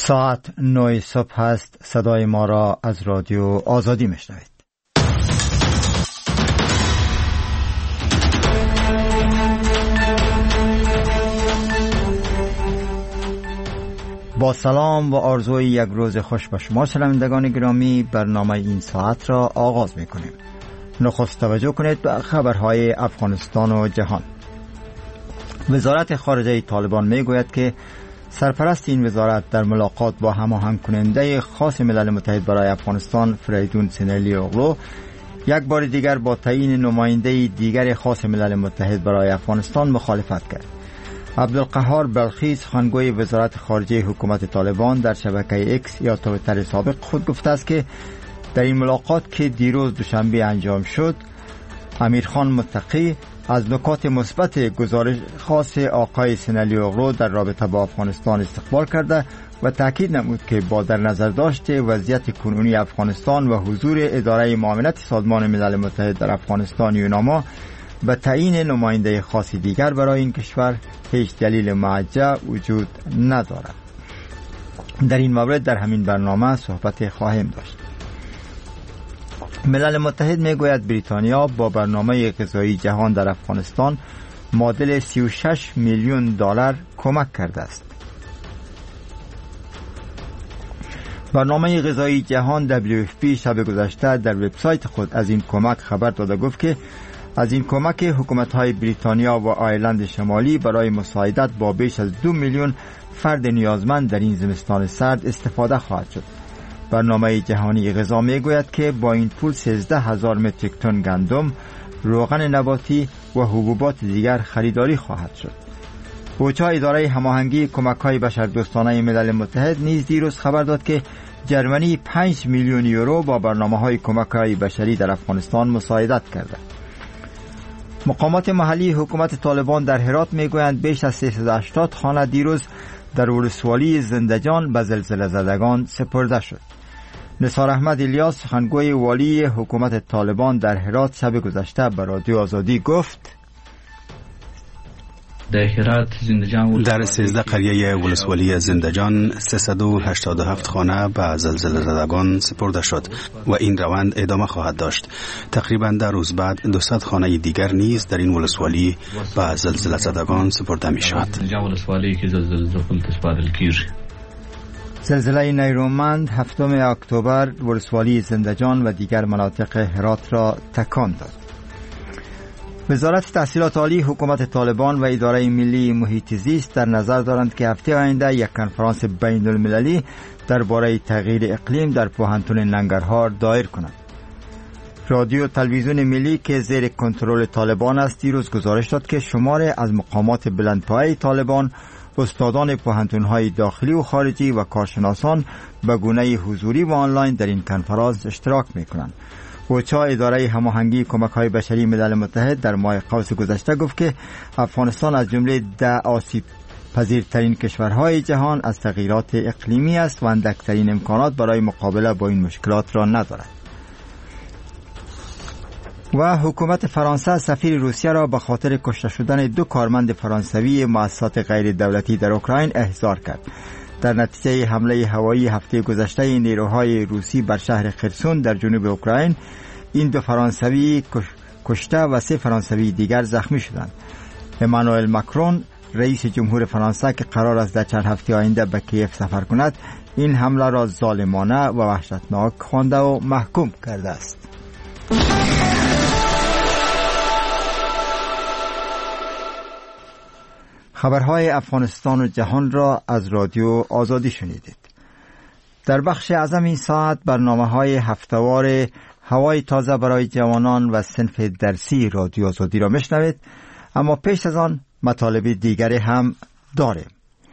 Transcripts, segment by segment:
ساعت 9 صبح است. صدای ما را از رادیو آزادی میشنوید. با سلام و آرزوی یک روز خوش به شما شنوندگان گرامی، برنامه این ساعت را آغاز میکنیم. نخست توجه کنید به خبرهای افغانستان و جهان. وزارت خارجه طالبان میگوید که سرپرست این وزارت در ملاقات با هماهنگ کننده خاص ملل متحد برای افغانستان فریدون سینلی اغلو یک بار دیگر با تعیین نماینده دیگر خاص ملل متحد برای افغانستان مخالفت کرد. عبدالقهار بلخی، سخنگوی وزارت خارجه حکومت طالبان، در شبکه اکس یا توییتر سابق خود گفته است که در این ملاقات که دیروز دوشنبه انجام شد، امیرخان متقی از نکات مثبت گزارش خاص آقای سینلی اغلو در رابطه با افغانستان استقبال کرده و تاکید نمود که با در نظر داشت وضعیت کنونی افغانستان و حضور اداره معاونت سازمان ملل متحد در افغانستان یوناما به تعیین نماینده خاص دیگر برای این کشور هیچ دلیل معجزه وجود ندارد. در این مورد در همین برنامه صحبت خواهیم داشت. ملل متحد میگوید بریتانیا با برنامه غذایی جهان در افغانستان معادل 36 میلیون دلار کمک کرده است. برنامه غذایی جهان WFP شب گذشته در وبسایت خود از این کمک خبر داده گفت که از این کمک حکومت‌های بریتانیا و آیرلند شمالی برای مساعدت با بیش از 2 میلیون فرد نیازمند در این زمستان سرد استفاده خواهد شد. برنامه جهانی غذا میگوید که با این پول 13,000 متریک تن گندم، روغن نباتی و حبوبات دیگر خریداری خواهد شد. اوچا، اداره هماهنگی کمک‌های بشردوستانه ملل متحد، نیز دیروز خبر داد که جرمنی 5 میلیون یورو با برنامه‌های کمک‌های بشری در افغانستان مساعدت کرده. مقامات محلی حکومت طالبان در هرات میگویند بیش از 380 خانه دیروز در ولسوالی زندجان به زلزله زدگان سپرده شد. نثار احمد الیاس، سخنگوی والی حکومت طالبان در هرات، شب گذشته به رادیو آزادی گفت: در 13 قریه ولسوالی زندجان 387 خانه به زلزله زدگان سپرده شد و این روند ادامه خواهد داشت. تقریبا در روز بعد 200 خانه دیگر نیز در این ولسوالی به زلزله زدگان سپرده می شود. زلزله نیرومند 7 اکتبر ولسوالی زندجان و دیگر مناطق هرات را تکان داد. وزارت تحصیلات عالی حکومت طالبان و اداره ملی محیط زیست در نظر دارند که هفته آینده یک کنفرانس بین المللی درباره تغییر اقلیم در پوهنتون ننگرهار دایر کنند. رادیو تلویزیون ملی که زیر کنترل طالبان است دیروز گزارش داد که شمار از مقامات بلندپایه طالبان، استادان پوهنتون‌های داخلی و خارجی و کارشناسان به گونه حضوری و آنلاین در این کنفرانس اشتراک می‌کنند. اوچا، اداره هماهنگی کمک‌های بشری ملل متحد، در ماه قوس گذشته گفت که افغانستان از جمله 10 آسیب پذیرترین کشورهای جهان از تغییرات اقلیمی است و اندکترین امکانات برای مقابله با این مشکلات را ندارد. و حکومت فرانسه سفیر روسیه را به خاطر کشته شدن 2 کارمند فرانسوی مؤسسات غیر دولتی در اوکراین احضار کرد. در نتیجه حمله هوایی هفته گذشته نیروهای روسی بر شهر خرسون در جنوب اوکراین، این 2 فرانسوی کشته و 3 فرانسوی دیگر زخمی شدند. امانوئل ماکرون، رئیس جمهور فرانسه که قرار است در چند هفته آینده به کیف سفر کند، این حمله را ظالمانه و وحشتناک خوانده و محکوم کرده است. خبرهای افغانستان و جهان را از رادیو آزادی شنیدید. در بخش اعظم این ساعت برنامه‌های هفته‌وار هوای تازه برای جوانان و صنف درسی رادیو آزادی را میشنوید، اما پیش از آن مطالب دیگری هم داریم.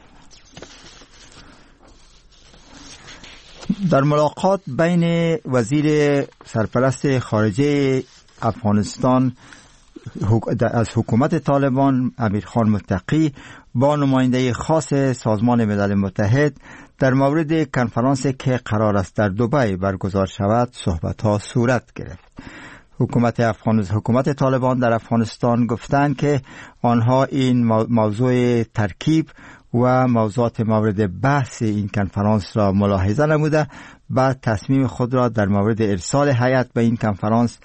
در ملاقات بین وزیر سرپرست خارجه افغانستان از حکومت طالبان امیرخان متقی با نماینده خاص سازمان ملل متحد در مورد کنفرانسی که قرار است در دبی برگزار شود صحبت‌ها صورت گرفت. حکومت طالبان در افغانستان گفتند که آنها این موضوع ترکیب و موضوعات مورد بحث این کنفرانس را ملاحظه نموده بعد تصمیم خود را در مورد ارسال هیئت به این کنفرانس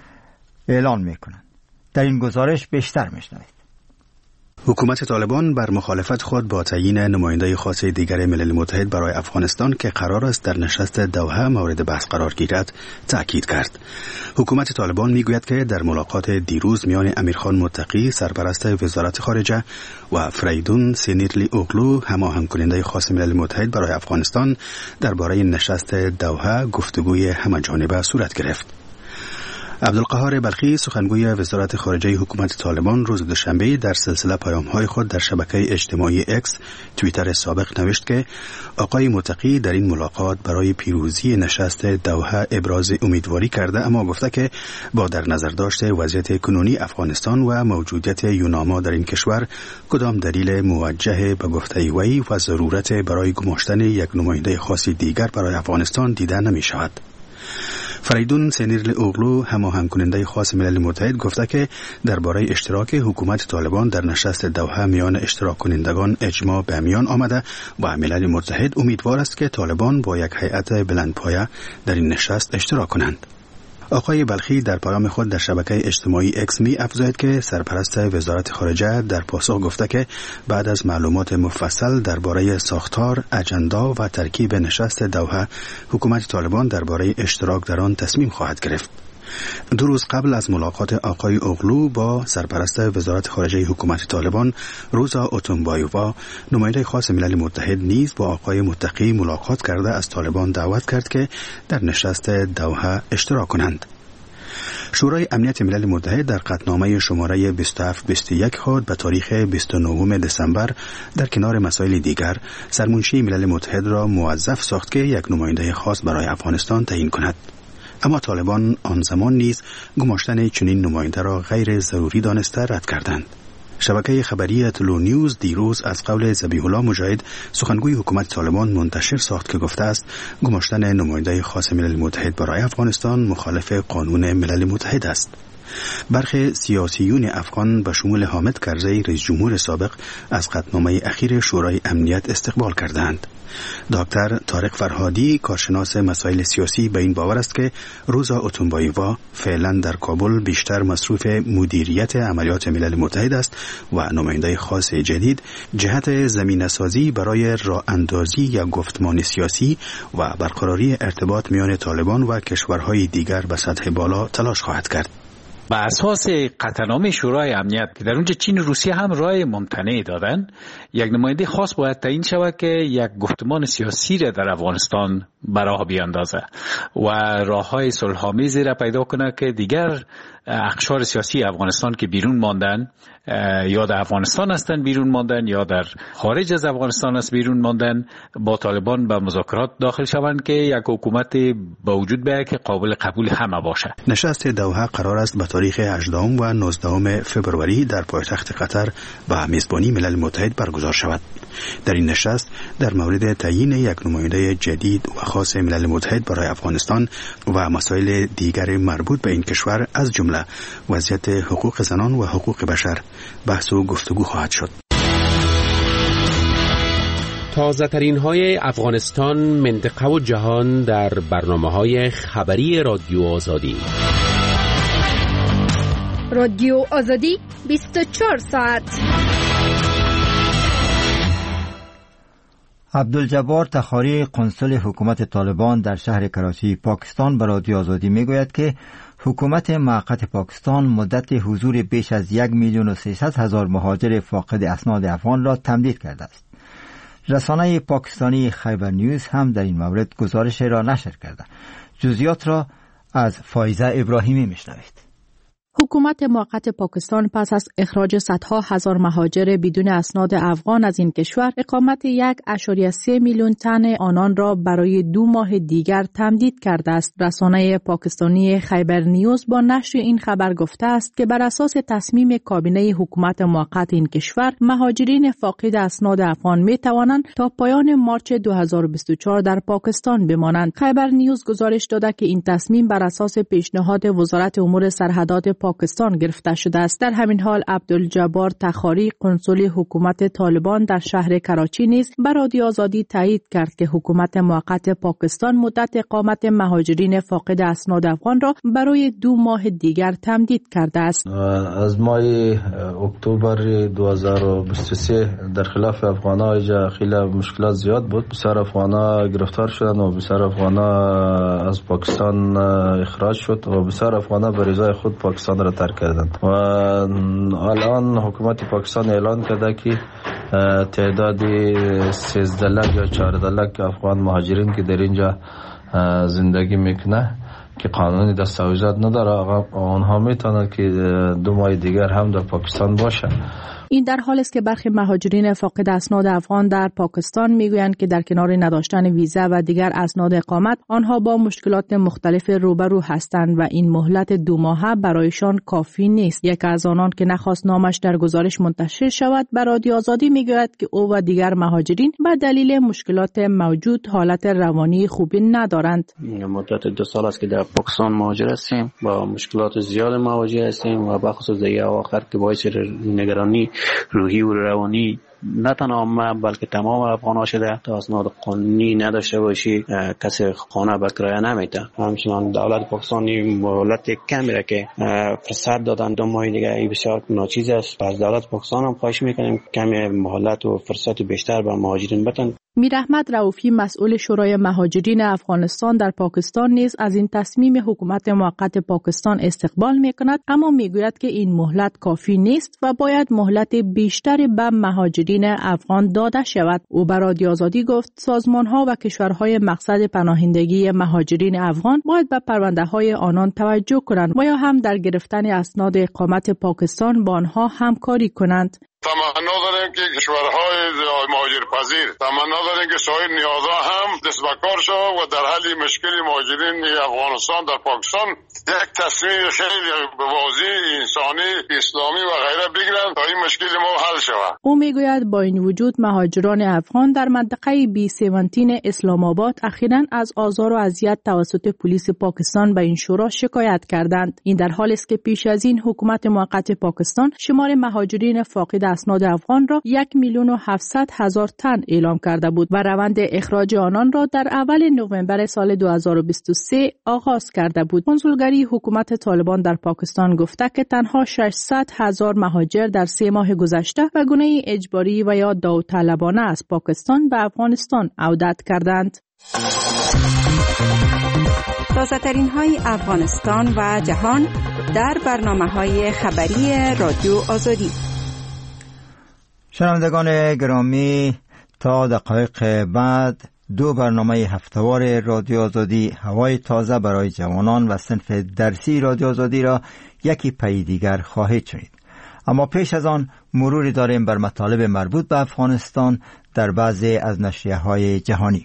اعلان می‌کنند. در این گزارش بیشتر می‌شنوید. حکومت طالبان بر مخالفت خود با تعیین نماینده خاص دیگر ملل متحد برای افغانستان که قرار است در نشست دوحه مورد بحث قرار گیرد تأکید کرد. حکومت طالبان میگوید که در ملاقات دیروز میان امیرخان متقی سرپرست وزارت خارجه و فریدون سینیرلی اوغلو هماهنگ کننده خاص ملل متحد برای افغانستان درباره نشست دوحه گفتگوی همه‌جانبه صورت گرفت. عبدالقهار بلخی سخنگوی وزارت خارجه حکومت طالبان روز دوشنبه در سلسله پیام‌های خود در شبکه اجتماعی اکس توییتر سابق نوشت که آقای متقی در این ملاقات برای پیروزی نشست دوحه ابراز امیدواری کرده، اما گفته که با در نظر داشته وضعیت کنونی افغانستان و موجودیت یوناما در این کشور کدام دلیل موجه به گفته وی و ضرورت برای گماشتن یک نماینده خاص دیگر برای افغانستان دیده نمی شود. فریدون سینیرلی اوغلو هماهنگ کننده خاص ملل متحد گفته که درباره اشتراک حکومت طالبان در نشست دوحه میان اشتراک کنندگان اجماع به میان آمده و ملل متحد امیدوار است که طالبان با یک هیئت بلندپایه در این نشست اشتراک کنند. آقای بلخی در پیام خود در شبکه اجتماعی اکس می افزاید که سرپرست وزارت خارجه در پاسخ گفته که بعد از معلومات مفصل درباره ساختار، اجندا و ترکیب نشست دوحه حکومت طالبان درباره اشتراک در آن تصمیم خواهد گرفت. 2 روز قبل از ملاقات آقای اوغلو با سرپرست وزارت خارجه حکومت طالبان روزا اوتونبایووا، نماینده خاص ملل متحد نیز با آقای متقی ملاقات کرده از طالبان دعوت کرد که در نشست دوحه اشتراک کنند. شورای امنیت ملل متحد در قطعنامه شماره 2721 خود به تاریخ 29 دسامبر در کنار مسائل دیگر سرمنشی ملل متحد را موظف ساخت که یک نماینده خاص برای افغانستان تعیین کند. اما طالبان آن زمان نیز گماشتن چنین نماینده را غیر ضروری دانسته رد کردند. شبکه خبری تلو نیوز دیروز از قول ذبیح الله مجاهد سخنگوی حکومت طالبان منتشر ساخت که گفته است گماشتن نماینده خاص ملل متحد برای افغانستان مخالف قانون ملل متحد است. برخی سیاسیون افغان به شمول حامد کرزی رئیس جمهور سابق از قطعنامه اخیر شورای امنیت استقبال کردند. دکتر طارق فرهادی کارشناس مسائل سیاسی به این باور است که روزا اوتونبایووا فعلا در کابل بیشتر مصروف مدیریت عملیات ملل متحد است و نماینده خاص جدید جهت زمینه‌سازی برای راه اندازی یا گفتمان سیاسی و برقراری ارتباط میان طالبان و کشورهای دیگر به سطح بالا تلاش خواهد کرد. بر اساس قطعنامه شورای امنیت که در اونجا چین و روسیه هم رای ممتنع دادن، یک نماینده خاص باید تعیین شود که یک گفتمان سیاسی را در افغانستان به راه بیاندازه و راههای صلح‌آمیزی را پیدا کنه که دیگر اقشار سیاسی افغانستان که بیرون ماندن یا در افغانستان هستن بیرون ماندن یا در خارج از افغانستان است بیرون ماندن با طالبان به مذاکرات داخل شوند که یک حکومت به وجود بیاید که قابل قبول همه باشه. نشست دوحه قرار است به تاریخ 18 و 19 فبروری در پایتخت قطر به میزبانی ملل متحد برگزار شود. در این نشست در مورد تعیین یک نماینده جدید و خاص ملل متحد برای افغانستان و مسائل دیگر مربوط به این کشور از جمله وضعیت حقوق زنان و حقوق بشر بحث و گفتگو خواهد شد. تازه ترین های افغانستان، منطقه و جهان در برنامه‌های خبری رادیو آزادی. رادیو آزادی 24 ساعت. عبدالجبار تخاری قنصل حکومت طالبان در شهر کراچی پاکستان به رادیو آزادی میگوید که حکومت موقت پاکستان مدت حضور بیش از 1,300,000 مهاجر فاقد اسناد افغان را تمدید کرده است. رسانه پاکستانی خیبر نیوز هم در این مورد گزارش را نشر کرده. جزئیات را از فایزه ابراهیمی میشنوید. حکومت موقت پاکستان پس از اخراج صدها هزار مهاجر بدون اسناد افغان از این کشور، اقامت 1.3 میلیون تن آنان را برای 2 ماه دیگر تمدید کرده است. رسانه پاکستانی خیبر نیوز با نشر این خبر گفته است که بر اساس تصمیم کابینه حکومت موقت این کشور، مهاجرین فاقد اسناد افغان می توانند تا پایان مارچ 2024 در پاکستان بمانند. خیبر نیوز گزارش داده که این تصمیم بر اساس پیشنهاد وزارت امور سرحدات پاکستان گرفته شده است. در همین حال عبدالجبار تخاری قنصل حکومت طالبان در شهر کراچی نیز به رادیو آزادی تایید کرد که حکومت موقت پاکستان مدت اقامت مهاجرین فاقد اسناد افغان را برای 2 ماه دیگر تمدید کرده است. از ماه اکتبر 2023 در خلاف افغان‌ها اینجا خیلی مشکلات زیاد بود. بسیار افغان‌ها گرفتار شدند و بسیار افغان‌ها از پاکستان اخراج شد و بسیار افغان‌ها به رضای خود پاکستان را ترک کردند و الان حکومت پاکستان اعلان کرده که تعدادی 13 لک یا 14 لک افغان مهاجرین که در اینجا زندگی میکنه که قانونی دستاویزات نداره آنها میتونند که 2 ماه دیگر هم در پاکستان باشه. این در حال است که برخی مهاجرین فاقد اسناد افغان در پاکستان میگویند که در کنار نداشتن ویزا و دیگر اسناد اقامت آنها با مشکلات مختلف روبرو هستند و این مهلت 2 ماهه برایشان کافی نیست. یک از آنان که نخواست نامش در گزارش منتشر شود به رادیو آزادی میگوید که او و دیگر مهاجرین به دلیل مشکلات موجود حالت روانی خوبی ندارند. مدت 2 سال است که در پاکستان مهاجر هستیم، با مشکلات زیاد مواجه هستیم و بخصوص در آخر که باعث نگرانی روحی و روانی نه تنها ما بلکه تمام افغان‌ها شده. تا اسناد قانونی نداشته باشی کسی خانه به کرایه نمیده. همچنان دولت پاکستانی مهلت کمی را که فرصت دادن 2 ماه دیگه این بسیار ناچیز است. از دولت پاکستان هم خواهش میکنیم کمی مهلت و فرصت بیشتر به مهاجرین بدن. میر احمد رؤوفی مسئول شورای مهاجرین افغانستان در پاکستان نیز از این تصمیم حکومت موقت پاکستان استقبال می‌کند، اما میگوید که این مهلت کافی نیست و باید مهلت بیشتری به مهاجرین افغان داده شود. او به رادیو آزادی گفت سازمان‌ها و کشورهای مقصد پناهندگی مهاجرین افغان باید به پرونده‌های آنان توجه کنند و یا هم در گرفتن اسناد اقامت پاکستان با آنها همکاری کنند. تمنا داریم که کشورهای مهاجرپذیر تمنا داریم که سایر نیازها هم دست به کار شود و در حل مشکل مهاجرین افغانستان در پاکستان یک تصمیم خیلی واضح انسانی اسلامی و غیره بگیرند تا این مشکل ما حل شود. او میگوید با این وجود مهاجران افغان در منطقه B17 اسلام آباد اخیراً از آزار و اذیت توسط پلیس پاکستان به این شورا شکایت کردند. این در حالی است که پیش از این حکومت موقت پاکستان شمار مهاجرین فاقد اسناد افغان را 1,700,000 تن اعلام کرده بود و روند اخراج آنان را در اول نوامبر سال 2023 آغاز کرده بود. کنسولگری حکومت طالبان در پاکستان گفته که تنها 600,000 مهاجر در 3 ماه گذشته به گونه اجباری و یا داوطلبانه از پاکستان به افغانستان عودت کردند. تازه‌ترین های افغانستان و جهان در برنامه‌های خبری رادیو آزادی. شنوندگان گرامی، تا دقایق بعد 2 برنامه هفتهوار رادیو آزادی هوای تازه برای جوانان و صنف درسی رادیو آزادی را یکی پی دیگر خواهید شنید. اما پیش از آن مروری داریم بر مطالب مربوط به افغانستان در بعضی از نشریه‌های جهانی.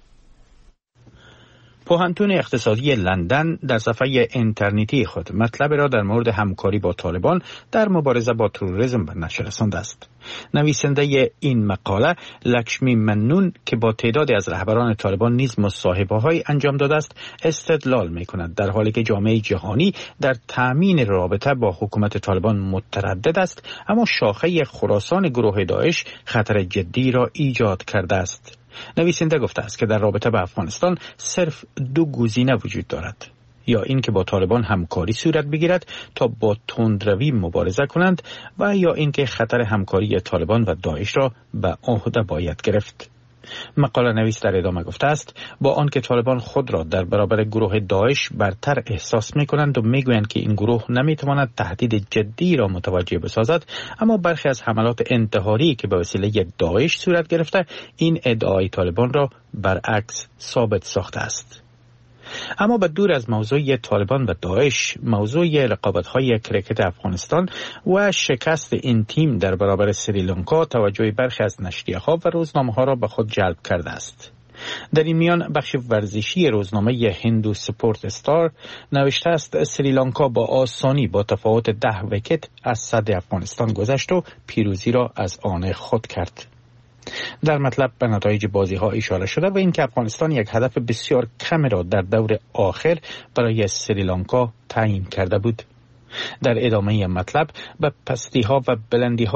پوهنتون اقتصادی لندن در صفحه اینترنتی خود مطلب را در مورد همکاری با طالبان در مبارزه با تروریسم به نشر رسانده است. نویسنده این مقاله لکشمی منون که با تعدادی از رهبران طالبان نیز مصاحبه‌های انجام داده است استدلال می‌کند در حالی که جامعه جهانی در تأمین رابطه با حکومت طالبان متردد است، اما شاخه خراسان گروه داعش خطر جدی را ایجاد کرده است. نویسنده گفته است که در رابطه با افغانستان صرف 2 گزینه وجود دارد: یا این که با طالبان همکاری صورت بگیرد تا با تندروی مبارزه کنند و یا این که خطر همکاری طالبان و داعش را به عهده باید گرفت. مقاله نویس در ادامه گفته است با آنکه طالبان خود را در برابر گروه داعش برتر احساس می کنند و می گویند که این گروه نمی تواند تهدید جدی را متوجه بسازد، اما برخی از حملات انتحاری که به وسیله داعش صورت گرفته این ادعای طالبان را برعکس ثابت ساخته است. اما به دور از موضوع طالبان و داعش، موضوع رقابت‌های کرکت افغانستان و شکست این تیم در برابر سریلانکا توجه برخی از نشریه‌ها و روزنامه‌ها را به خود جلب کرده است. در این میان بخش ورزشی روزنامه هندو سپورت استار نوشته است سریلانکا با آسانی با تفاوت 10 ویکت از صدر افغانستان گذشت و پیروزی را از آن خود کرد. در مطلب به نتایج بازی‌ها اشاره شده و اینکه افغانستان یک هدف بسیار کم را در دور آخر برای سریلانکا تعیین کرده بود. در ادامه مطلب به پستی ها و بلندی ها